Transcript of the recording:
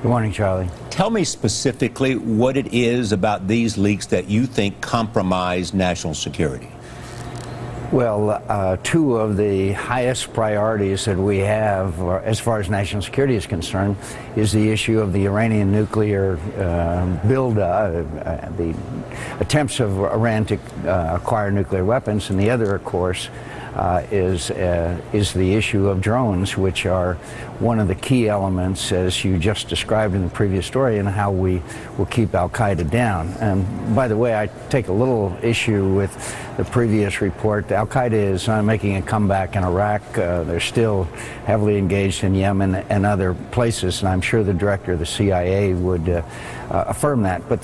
Good morning, Charlie. Tell me specifically what it is about these leaks that you think compromise national security. Well, two of the highest priorities that we have as far as national security is concerned is the issue of the Iranian nuclear the attempts of Iran to acquire nuclear weapons, and the other, of course, is the issue of drones, which are one of the key elements, as you just described in the previous story, in how we will keep al-Qaeda down. And by the way, I take a little issue with the previous report. Al-Qaeda is making a comeback in Iraq. They're still heavily engaged in Yemen and other places, and I'm sure the director of the CIA would affirm that. But